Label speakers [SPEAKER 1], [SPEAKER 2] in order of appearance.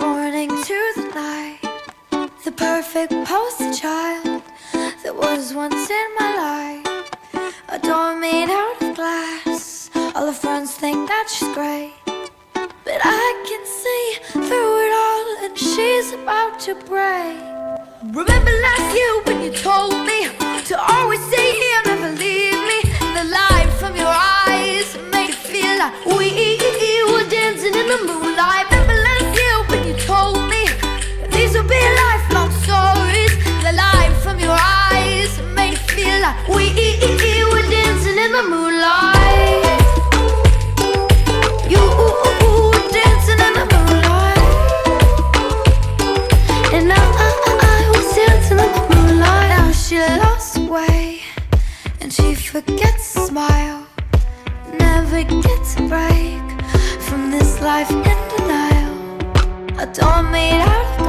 [SPEAKER 1] morning to the night, the perfect poster child that was once in my life. A door made out of glass, all her friends think that she's great, but I can see through it all and she's about to break. Remember last year when you told me to always stay here, never leave me. The light from your eyes made it feel like we were dancing in the moonlight. Remember last year when you told me these will be lifelong stories. The light from your eyes made it feel like we were dancing in the moonlight. You were dancing in the moonlight, and I was dancing in the moonlight. Now she lost way, and she forgets to smile, never gets a break from this life in denial. A door made out of